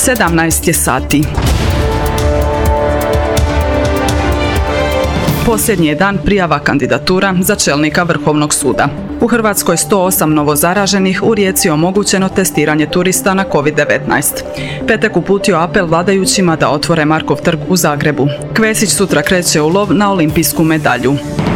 17 je sati. Posljednji je dan prijava kandidatura za čelnika Vrhovnog suda. U Hrvatskoj 108 novozaraženih, u Rijeci je omogućeno testiranje turista na COVID-19. Petek uputio apel vladajućima da otvore Markov trg u Zagrebu. Kvesić sutra kreće u lov na olimpijsku medalju.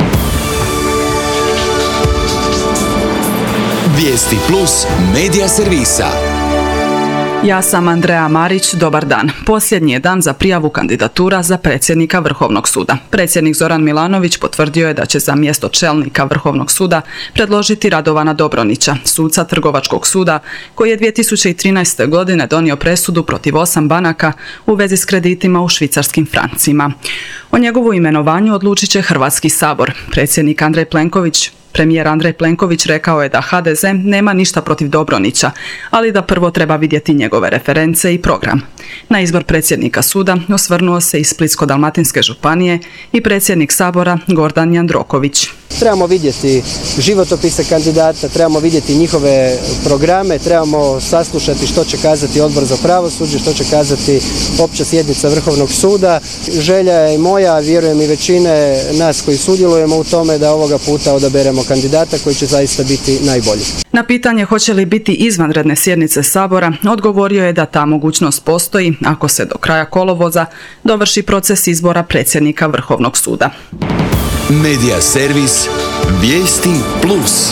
Vijesti Plus medija servisa. Ja sam Andreja Marić, dobar dan. Posljednji je dan za prijavu kandidatura za predsjednika Vrhovnog suda. Predsjednik Zoran Milanović potvrdio je da će za mjesto čelnika Vrhovnog suda predložiti Radovana Dobronića, suca Trgovačkog suda, koji je 2013. godine donio presudu protiv 8 banaka u vezi s kreditima u švicarskim francima. O njegovu imenovanju odlučit će Hrvatski sabor. Premijer Andrej Plenković rekao je da HDZ nema ništa protiv Dobronića, ali da prvo treba vidjeti njegove reference i program. Na izbor predsjednika suda osvrnuo se iz Splitsko-dalmatinske županije i predsjednik sabora Gordan Jandroković. Trebamo vidjeti životopise kandidata, trebamo vidjeti njihove programe, trebamo saslušati što će kazati Odbor za pravosuđe, što će kazati opća sjednica Vrhovnog suda. Želja je moja, vjerujem i većine nas koji sudjelujemo u tome, da ovoga puta odaberemo kandidata koji će zaista biti najbolji. Na pitanje hoće li biti izvanredne sjednice Sabora, odgovorio je da ta mogućnost postoji ako se do kraja kolovoza dovrši proces izbora predsjednika Vrhovnog suda. Medija servis Vijesti Plus.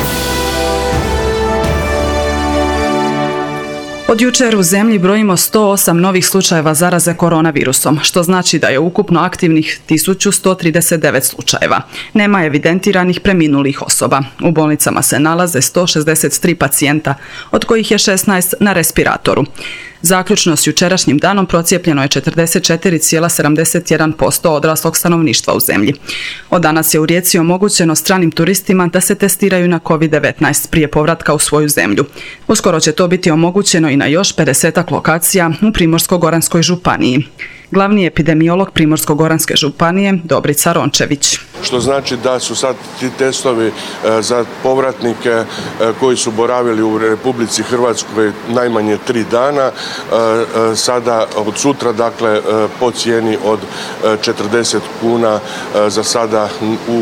Od jučer u zemlji brojimo 108 novih slučajeva zaraze koronavirusom, što znači da je ukupno aktivnih 1139 slučajeva. Nema evidentiranih preminulih osoba. U bolnicama se nalaze 163 pacijenta, od kojih je 16 na respiratoru. Zaključno s jučerašnjim danom procijepljeno je 44,71% odraslog stanovništva u zemlji. Od danas je u Rijeci omogućeno stranim turistima da se testiraju na COVID-19 prije povratka u svoju zemlju. Uskoro će to biti omogućeno i na još 50 lokacija u Primorsko-goranskoj županiji. Glavni epidemiolog Primorsko-goranske županije Dobrica Rončević. Što znači da su sad ti testovi za povratnike koji su boravili u Republici Hrvatskoj najmanje 3 dana, sada od sutra, dakle, po cijeni od 40 kuna za sada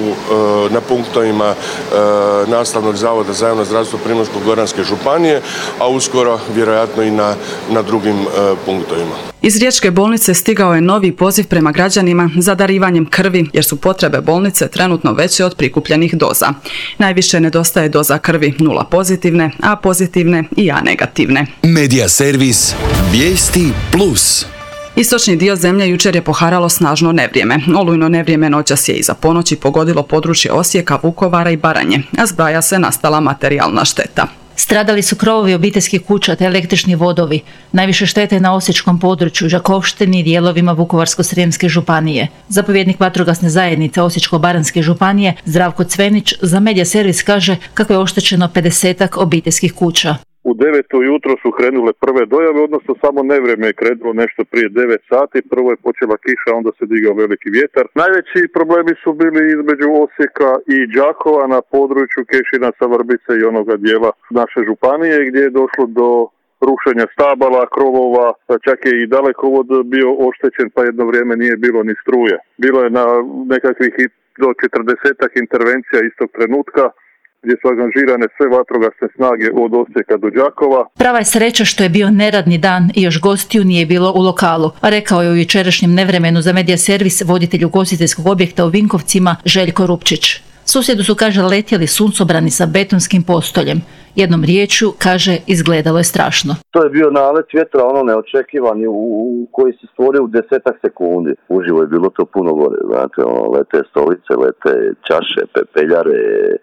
na punktovima Nastavnog zavoda za javno zdravstvo Primorsko-goranske županije, a uskoro vjerojatno i na drugim punktovima. Iz Riječke bolnice stigao je novi poziv prema građanima za darivanjem krvi, jer su potrebe bolnice trenutno veće od prikupljenih doza. Najviše nedostaje doza krvi 0 pozitivne, A pozitivne i A negativne. Medija servis Vijesti Plus. Istočni dio zemlje jučer je poharalo snažno nevrijeme. Olujno nevrijeme noćas je iza ponoći pogodilo područje Osijeka, Vukovara i Baranje, a zbraja se nastala materijalna šteta. Stradali su krovovi obiteljskih kuća te električni vodovi. Najviše štete na osječkom području, Đakovštini i dijelovima Vukovarsko-srijemske županije. Zapovjednik vatrogasne zajednice Osječko-baranjske županije Zdravko Cvenić za medija servis kaže kako je oštećeno 50-ak obiteljskih kuća. U 9 ujutro su krenule prve dojave, odnosno samo nevrijeme je krenulo nešto prije 9 sati. Prvo je počela kiša, onda se digao veliki vjetar. Najveći problemi su bili između Osijeka i Đakova na području Kešinaca, Vrbice i onoga dijela naše županije gdje je došlo do rušenja stabala, krovova, čak je i dalekovod bio oštećen, pa jedno vrijeme nije bilo ni struje. Bilo je na nekakvih do 40-ak intervencija istog trenutka, gdje su angažirane sve vatrogasne snage od Osijeka do Đakova. Prava je sreća što je bio neradni dan i još gostiju nije bilo u lokalu, a rekao je u jučerašnjem nevremenu za medija servis voditelj ugostiteljskog objekta u Vinkovcima Željko Rupčić. Susjedu su, kaže, letjeli suncobrani sa betonskim postoljem. Jednom riječju, kaže, izgledalo je strašno. To je bio nalet vjetra, neočekivani, koji se stvorio u 10 sekundi. Uživo je bilo to puno gore, znate, lete stolice, lete čaše, pepeljare,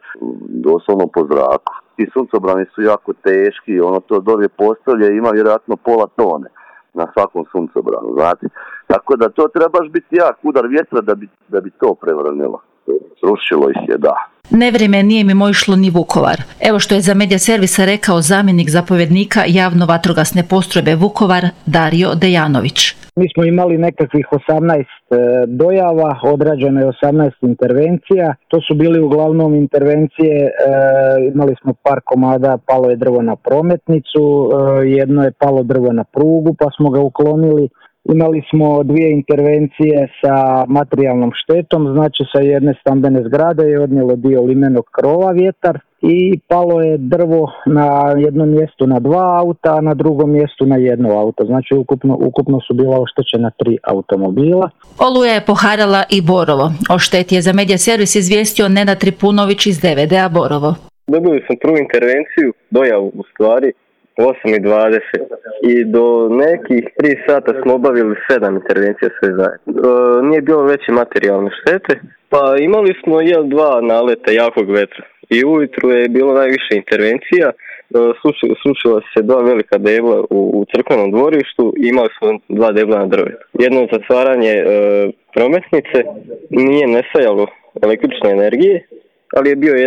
doslovno po zraku. Ti suncobrani su jako teški, to dolje postolje ima vjerojatno pola tone na svakom suncobranu, znate. Tako da to trebaš biti jak udar vjetra da bi to prevrnilo. Rušilo ih je, da. Nevrijeme nije mimo išlo ni Vukovar. Evo što je za medija servisa rekao zamjenik zapovjednika javno vatrogasne postrojbe Vukovar Dario Dejanović. Mi smo imali nekakvih 18 dojava, odrađeno je 18 intervencija. To su bili uglavnom intervencije, imali smo par komada, palo je drvo na prometnicu, jedno je palo drvo na prugu pa smo ga uklonili. Imali smo 2 intervencije sa materijalnom štetom, znači sa jedne stambene zgrade je odnijelo dio limenog krova vjetar i palo je drvo na jednom mjestu na 2 auta, a na drugom mjestu na 1 auto. Znači ukupno su bila oštećena 3 automobila. Oluja je poharala i Borovo. O šteti je za Medija servis izvijestio Nenad Tripunović iz DVD-a Borovo. Dobili smo prvu intervenciju, dojavu u stvari, 8:20 i do nekih 3 sata smo obavili 7 intervencija sve zajedno. Nije bilo veće materijalne štete, pa imali smo 2 naleta jakog vetra i ujutru je bilo najviše intervencija. Srušila se 2 velika debla u crkvenom dvorištu i imali smo 2 debla na drvetu. Jedno zatvaranje prometnice, nije nestajalo električne energije, ali je bio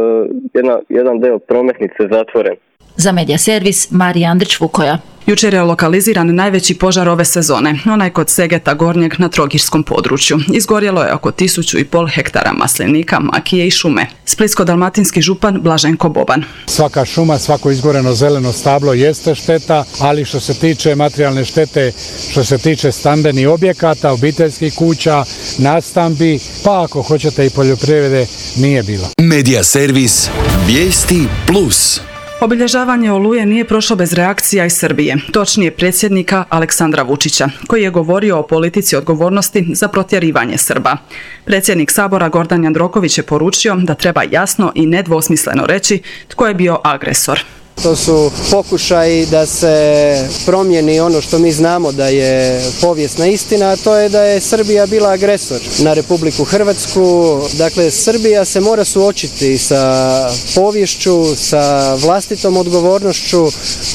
jedan deo prometnice zatvoren. Za Medija servis Marija Andrić-Vukoja. Jučer je lokaliziran najveći požar ove sezone, onaj kod Segeta Gornjeg na Trogirskom području. Izgorjelo je oko 1500 hektara maslinika, makije i šume. Splitsko-dalmatinski župan Blaženko Boban. Svaka šuma, svako izgoreno zeleno stablo jeste šteta, ali što se tiče materijalne štete, što se tiče stambenih objekata, obiteljskih kuća, nadstambi, pa ako hoćete i poljoprivrede, nije bilo. Medija servis Vijesti Plus. Obilježavanje Oluje nije prošlo bez reakcija iz Srbije, točnije predsjednika Aleksandra Vučića, koji je govorio o politici odgovornosti za protjerivanje Srba. Predsjednik Sabora Gordan Jandroković je poručio da treba jasno i nedvosmisleno reći tko je bio agresor. To su pokušaji da se promijeni ono što mi znamo da je povijesna istina, a to je da je Srbija bila agresor na Republiku Hrvatsku. Dakle, Srbija se mora suočiti sa poviješću, sa vlastitom odgovornošću.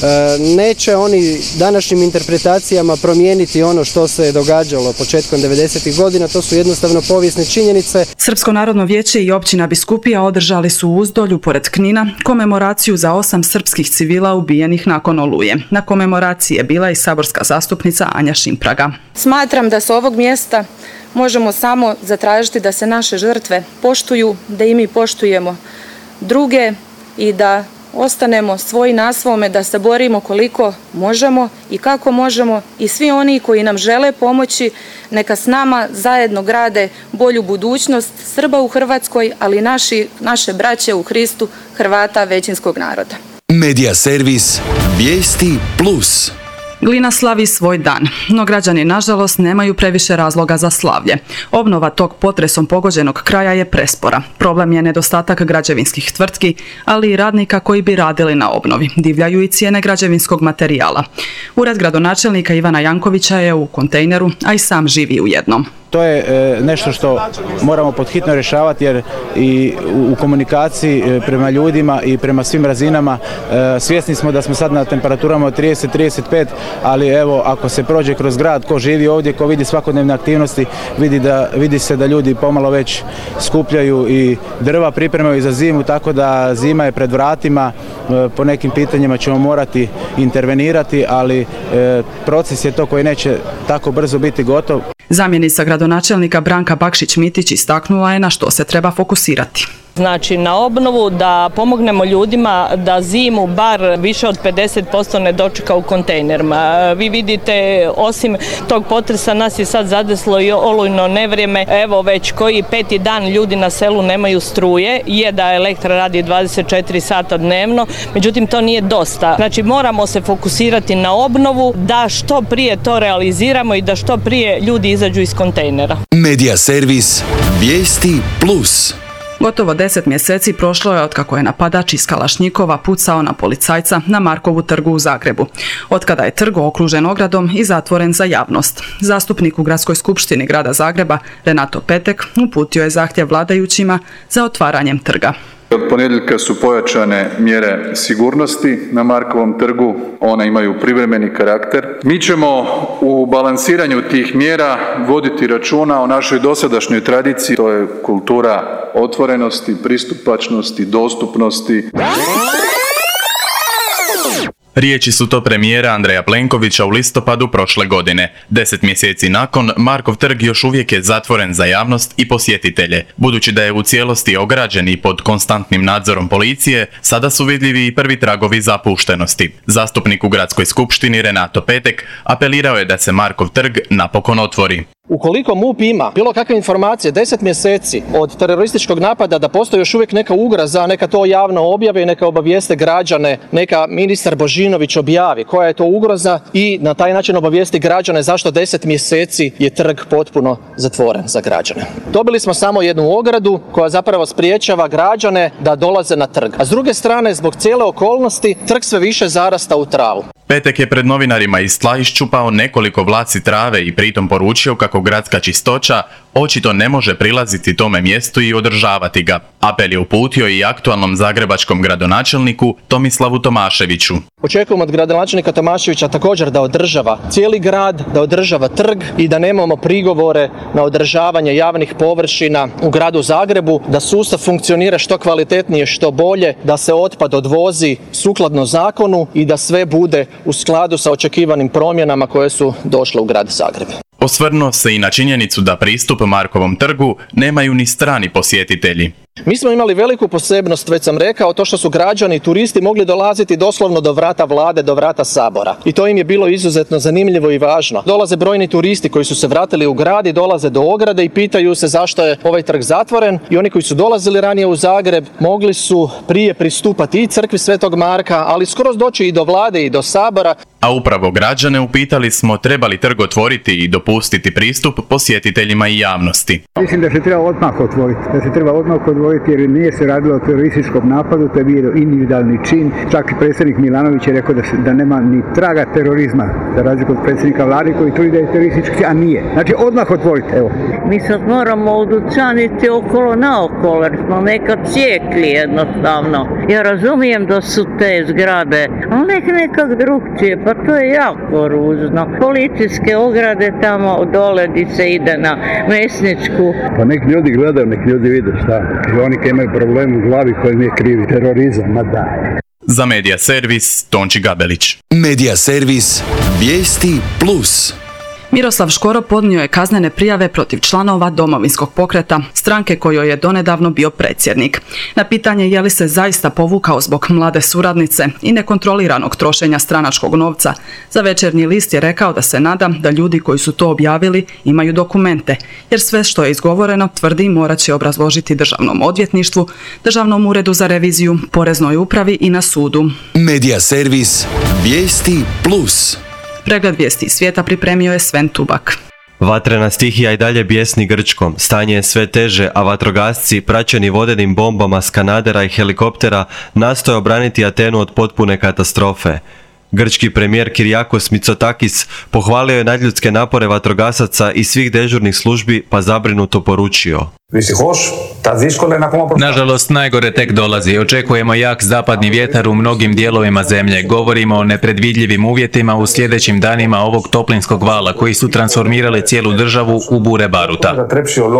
Neće oni današnjim interpretacijama promijeniti ono što se je događalo početkom 90. godina, to su jednostavno povijesne činjenice. Srpsko narodno vijeće i općina Biskupija održali su u Uzdolju, pored Knina, komemoraciju za 8 srpskih civila ubijenih nakon Oluje. Na komemoraciji je bila i saborska zastupnica Anja Šimpraga. Smatram da s ovog mjesta možemo samo zatražiti da se naše žrtve poštuju, da i mi poštujemo druge i da ostanemo svoji na svome, da se borimo koliko možemo i kako možemo i svi oni koji nam žele pomoći neka s nama zajedno grade bolju budućnost Srba u Hrvatskoj, ali naše braće u Hristu, Hrvata većinskog naroda. Medija servis Vijesti Plus. Glina slavi svoj dan, no građani nažalost nemaju previše razloga za slavlje. Obnova tog potresom pogođenog kraja je prespora. Problem je nedostatak građevinskih tvrtki, ali i radnika koji bi radili na obnovi. Divljaju i cijene građevinskog materijala. Ured gradonačelnika Ivana Jankovića je u kontejneru, a i sam živi u jednom. To je nešto što moramo pod hitno rješavati jer i u komunikaciji prema ljudima i prema svim razinama svjesni smo da smo sad na temperaturama od 30-35, ali evo ako se prođe kroz grad, ko živi ovdje, ko vidi svakodnevne aktivnosti, vidi se da ljudi pomalo već skupljaju i drva, pripremaju za zimu, tako da zima je pred vratima. Po nekim pitanjima ćemo morati intervenirati, ali proces je to koji neće tako brzo biti gotov. Zamjenica gradonačelnika Branka Bakšić-Mitić istaknula je na što se treba fokusirati. Znači na obnovu, da pomognemo ljudima da zimu bar više od 50% ne dočeka u kontejnerima. Vi vidite, osim tog potresa nas je sad zadeslo i olujno nevrijeme. Evo već koji 5. dan ljudi na selu nemaju struje, je da Elektra radi 24 sata dnevno, međutim to nije dosta. Znači moramo se fokusirati na obnovu, da što prije to realiziramo i da što prije ljudi izađu iz kontejnera. Medija servis Vijesti Plus. Gotovo 10 mjeseci prošlo je otkako je napadač iz Kalašnjikova pucao na policajca na Markovu trgu u Zagrebu. Otkada je trg okružen ogradom i zatvoren za javnost. Zastupnik u Gradskoj skupštini grada Zagreba Renato Petek uputio je zahtjev vladajućima za otvaranjem trga. Od ponedjeljka su pojačane mjere sigurnosti na Markovom trgu, one imaju privremeni karakter. Mi ćemo u balansiranju tih mjera voditi računa o našoj dosadašnjoj tradiciji, to je kultura otvorenosti, pristupačnosti, dostupnosti. Riječi su to premijera Andreja Plenkovića u listopadu prošle godine. 10 mjeseci nakon, Markov trg još uvijek je zatvoren za javnost i posjetitelje. Budući da je u cijelosti ograđen i pod konstantnim nadzorom policije, sada su vidljivi i prvi tragovi zapuštenosti. Zastupnik u gradskoj skupštini Renato Petek apelirao je da se Markov trg napokon otvori. Ukoliko MUP ima bilo kakve informacije 10 mjeseci od terorističkog napada da postoji još uvijek neka ugroza, neka to javno objave i neka obavijeste građane, neka ministar Božinović objavi koja je to ugroza i na taj način obavijesti građane zašto 10 mjeseci je trg potpuno zatvoren za građane. Dobili smo samo jednu ogradu koja zapravo spriječava građane da dolaze na trg. A s druge strane, zbog cijele okolnosti, trg sve više zarasta u travu. Petek je pred novinarima iz tla iščupao nekoliko vlaci trave i pritom poručio kako gradska čistoća očito ne može prilaziti tome mjestu i održavati ga. Apel je uputio i aktualnom zagrebačkom gradonačelniku Tomislavu Tomaševiću. Očekujemo od gradonačelnika Tomaševića također da održava cijeli grad, da održava trg i da nemamo prigovore na održavanje javnih površina u gradu Zagrebu, da sustav funkcionira što kvalitetnije, što bolje, da se otpad odvozi sukladno zakonu i da sve bude u skladu sa očekivanim promjenama koje su došle u grad Zagreb. Osvrnuo se i na činjenicu da pristup Markovom trgu nemaju ni strani posjetitelji. Mi smo imali veliku posebnost, već sam rekao, to što su građani i turisti mogli dolaziti doslovno do vrata vlade, do vrata Sabora. I to im je bilo izuzetno zanimljivo i važno. Dolaze brojni turisti koji su se vratili u grad i dolaze do ograde i pitaju se zašto je ovaj trg zatvoren. I oni koji su dolazili ranije u Zagreb mogli su prije pristupati i crkvi Svetog Marka, ali skroz doći i do vlade i do Sabora. A upravo građane upitali smo treba li trg otvoriti i dopustiti pristup posjetiteljima i javnosti. Mislim da se treba odmah otvoriti, jer nije se radilo o terorističkom napadu, to je bio individualni čin. Čak i predsjednik Milanović je rekao da nema ni traga terorizma, za razliku od predsjednika vlade koji tvrdi da je teroristički, a nije. Znači odmah otvoriti, evo. Mi sad moramo odučaniti okolo naokolo, jer smo nekad cijekli jednostavno. Ja razumijem da su te zgrade, ali nekak drugčije, pa to je jako ružno. Policijske ograde tamo dole di se ide na Mesničku. Pa nek ljudi gledaju, nek ljudi vide šta. Oni koji imaju problem u glavi koji nije krivi terorizam, ma da. Za Medija servis, Tonči Gabelić. Medija servis, Vijesti Plus. Miroslav Škoro podnio je kaznene prijave protiv članova Domovinskog pokreta, stranke kojoj je donedavno bio predsjednik. Na pitanje je li se zaista povukao zbog mlade suradnice i nekontroliranog trošenja stranačkog novca, za Večernji list je rekao da se nada da ljudi koji su to objavili imaju dokumente, jer sve što je izgovoreno, tvrdi, morat će obrazložiti Državnom odvjetništvu, Državnom uredu za reviziju, Poreznoj upravi i na sudu. Medija servis, Vijesti Plus. Pregled vijesti iz svijeta pripremio je Sven Tubak. Vatrena stihija i dalje bijesni Grčkom, stanje je sve teže, a vatrogasci, praćeni vodenim bombama s kanadera i helikoptera, nastoje obraniti Atenu od potpune katastrofe. Grčki premijer Kyriakos Mitsotakis pohvalio je nadljudske napore vatrogasaca i svih dežurnih službi, pa zabrinuto poručio. Nažalost, najgore tek dolazi. Očekujemo jak zapadni vjetar u mnogim dijelovima zemlje. Govorimo o nepredvidljivim uvjetima u sljedećim danima ovog toplinskog vala koji su transformirali cijelu državu u bure baruta.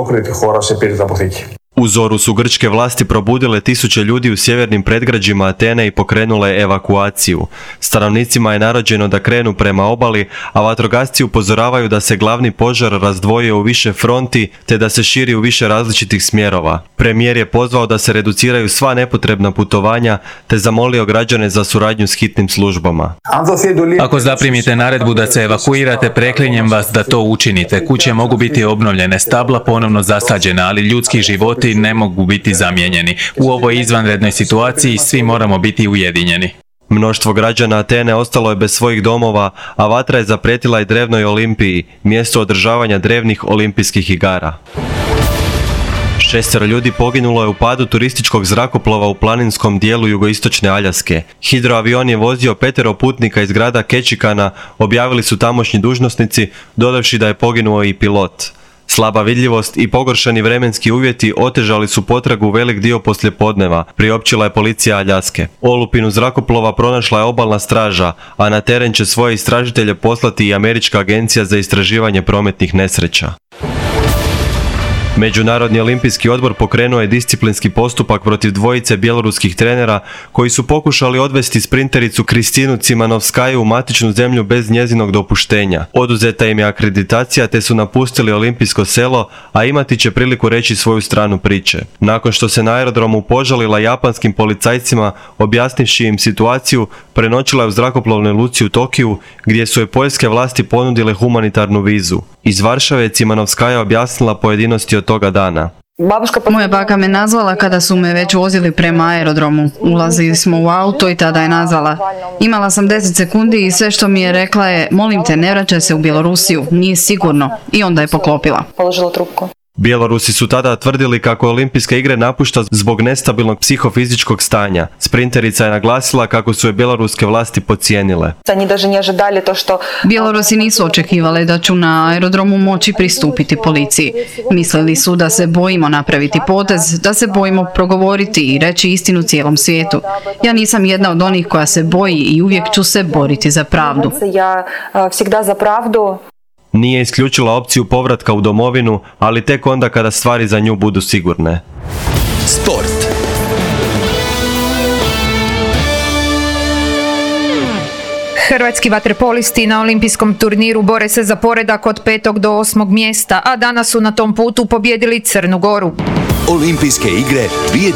U zoru su grčke vlasti probudile tisuće ljudi u sjevernim predgrađima Atene i pokrenule evakuaciju. Stanovnicima je naređeno da krenu prema obali, a vatrogasci upozoravaju da se glavni požar razdvojio u više fronti te da se širi u više različitih smjerova. Premijer je pozvao da se reduciraju sva nepotrebna putovanja te zamolio građane za suradnju s hitnim službama. Ako zaprimite naredbu da se evakuirate, preklinjem vas da to učinite. Kuće mogu biti obnovljene, stabla ponovno zasađena, ali ljudski životi ne mogu biti zamijenjeni. U ovoj izvanrednoj situaciji svi moramo biti ujedinjeni. Mnoštvo građana Atene ostalo je bez svojih domova, a vatra je zaprijetila i drevnoj Olimpiji, mjesto održavanja drevnih olimpijskih igara. 6 ljudi poginulo je u padu turističkog zrakoplova u planinskom dijelu jugoistočne Aljaske. Hidroavion je vozio 5 putnika iz grada Ketchikana, objavili su tamošnji dužnosnici, dodavši da je poginuo i pilot. Slaba vidljivost i pogoršani vremenski uvjeti otežali su potragu velik dio poslijepodneva, priopćila je policija Aljaske. Olupinu zrakoplova pronašla je obalna straža, a na teren će svoje istražitelje poslati i Američka agencija za istraživanje prometnih nesreća. Međunarodni olimpijski odbor pokrenuo je disciplinski postupak protiv dvojice bjeloruskih trenera koji su pokušali odvesti sprintericu Kristinu Cimanovskaju u matičnu zemlju bez njezinog dopuštenja. Oduzeta im je akreditacija te su napustili olimpijsko selo, a imati će priliku reći svoju stranu priče. Nakon što se na aerodromu požalila japanskim policajcima objasnivši im situaciju, prenoćila je u zrakoplovnoj luci u Tokiju gdje su joj poljske vlasti ponudile humanitarnu vizu. Iz Varšave je Cimanovskaja objasnila pojedinosti od toga dana. Moja baka me nazvala kada su me već vozili prema aerodromu. Ulazili smo u auto i tada je nazvala. Imala sam 10 sekundi i sve što mi je rekla je: molim te, ne vraćaj se u Bjelorusiju, nije sigurno. I onda je poklopila. Bjelorusi su tada tvrdili kako olimpijske igre napušta zbog nestabilnog psihofizičkog stanja. Sprinterica je naglasila kako su je bjeloruske vlasti podcijenile. Bjelorusi nisu očekivali da ću na aerodromu moći pristupiti policiji. Mislili su da se bojimo napraviti potez, da se bojimo progovoriti i reći istinu cijelom svijetu. Ja nisam jedna od onih koja se boji i uvijek ću se boriti za pravdu. Nije isključila opciju povratka u domovinu, ali tek onda kada stvari za nju budu sigurne. Sport. Hrvatski vaterpolisti na olimpijskom turniru bore se za poredak od 5. do 8. mjesta, a danas su na tom putu pobijedili Crnu Goru. Olimpijske igre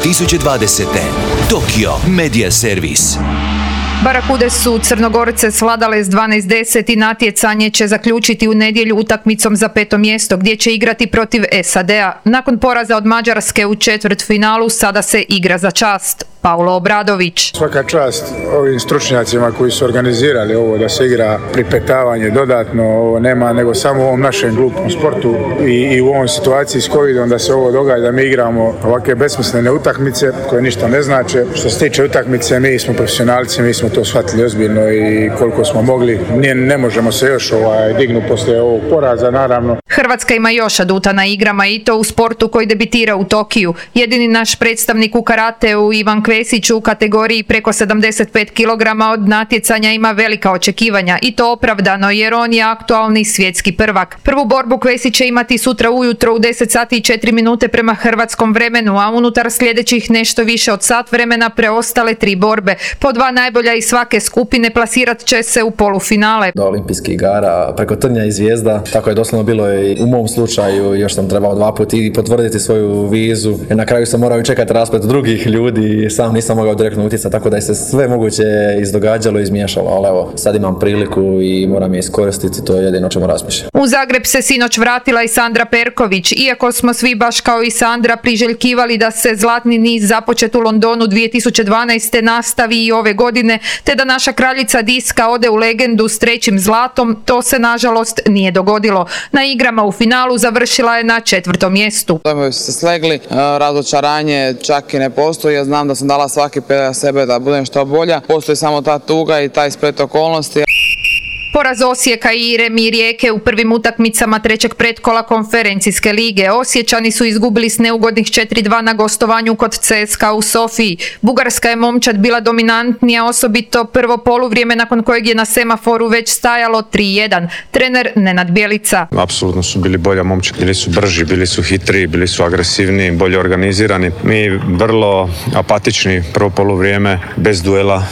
2020. Tokio Media Servis. Barakude su Crnogorce svladale s 12-10 i natjecanje će zaključiti u nedjelju utakmicom za 5. mjesto gdje će igrati protiv SAD-a. Nakon poraza od Mađarske u četvrtfinalu sada se igra za čast. Paulo Obradović. Svaka čast ovim stručnjacima koji su organizirali ovo da se igra pripetavanje dodatno, ovo nema nego samo u ovom našem glupom sportu i u ovom situaciji s covidom da se ovo događa, da mi igramo ovakve besmislene utakmice koje ništa ne znače. Što se tiče utakmice, mi smo profesionalci, mi smo to shvatili ozbiljno i koliko smo mogli. Ne možemo se još dignuti poslije ovog poraza, naravno. Hrvatska ima još aduta na igrama i to u sportu koji debitira u Tokiju. Jedini naš predstavnik u karateu Ivan Kvesić u kategoriji preko 75 kg od natjecanja ima velika očekivanja i to opravdano jer on je aktualni svjetski prvak. Prvu borbu Kvesić će imati sutra ujutro u 10 sati i 4 minute prema hrvatskom vremenu, a unutar sljedećih nešto više od sat vremena preostale 3 borbe. Po 2 najbolja iz svake skupine plasirat će se u polufinale. Do olimpijskih igara preko Trnja i Zvijezda, tako je doslovno bilo i u mom slučaju, još sam trebao 2 puta i potvrditi svoju vizu. I na kraju sam morao čekati rasplet drugih ljudi i sam nisam mogao direktno utjecati, tako da je se sve moguće izdogađalo i izmiješalo, ali evo, sad imam priliku i moram je iskoristiti, to je jedino o čemu razmišljam. U Zagreb se sinoć vratila i Sandra Perković, iako smo svi baš kao i Sandra priželjkivali da se zlatni niz započet u Londonu 2012. nastavi i ove godine, te da naša kraljica diska ode u legendu s 3. zlatom, to se nažalost nije dogodilo. Na igrama u finalu završila je na 4. mjestu. Dojmovi su se slegli, razočaranje čak i ne postoji, ja znam da sam dala svaki pedalj sebe da budem što bolja, postoji samo ta tuga i taj splet okolnosti. Poraz Osijeka i remi Rijeke u prvim utakmicama 3. pretkola konferencijske lige. Osječani su izgubili s neugodnih 4-2 na gostovanju kod CSKA u Sofiji. Bugarska je momčad bila dominantnija, osobito prvo poluvrijeme nakon kojeg je na semaforu već stajalo 3-1. Trener Nenad Bjelica. Apsolutno su bili bolja momčad, bili su brži, bili su hitriji, bili su agresivniji, bolje organizirani. Mi vrlo apatični prvo poluvrijeme, bez duela,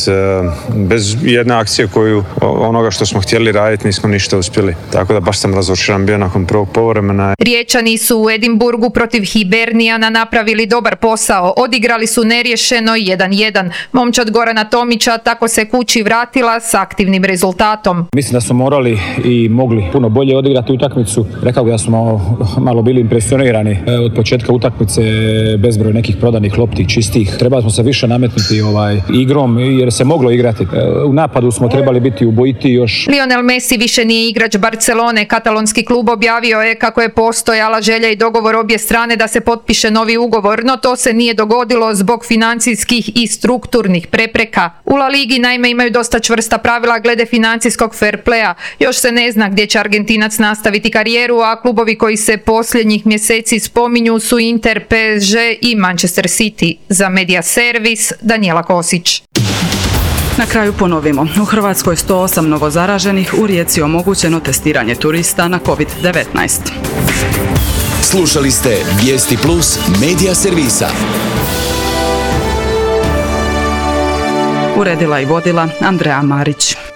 bez jedne akcije koju onoga što smo htjeli raditi, nismo ništa uspjeli. Tako da baš sam razočaran bio nakon prvog povremena. Riječani su u Edinburgu protiv Hibernijana napravili dobar posao. Odigrali su neriješeno 1-1. Momčad Gorana Tomića tako se kući vratila s aktivnim rezultatom. Mislim da smo morali i mogli puno bolje odigrati utakmicu. Rekao bih da smo malo bili impresionirani od početka utakmice, bezbroj nekih prodanih lopti, čistih. Trebali smo se više nametnuti igrom jer se moglo igrati. U napadu smo trebali biti ubojiti još. Lionel Messi više nije igrač Barcelone. Katalonski klub objavio je kako je postojala želja i dogovor obje strane da se potpiše novi ugovor, no to se nije dogodilo zbog financijskih i strukturnih prepreka. U La Ligi naime imaju dosta čvrsta pravila glede financijskog fair playa. Još se ne zna gdje će Argentinac nastaviti karijeru, a klubovi koji se posljednjih mjeseci spominju su Inter, PSG i Manchester City. Za Media Servis, Danijela Kosić. Na kraju ponovimo. U Hrvatskoj 108 novozaraženih, u Rijeci omogućeno testiranje turista na COVID-19. Slušali ste Vijesti Plus medija servisa. Uredila i vodila Andreja Marić.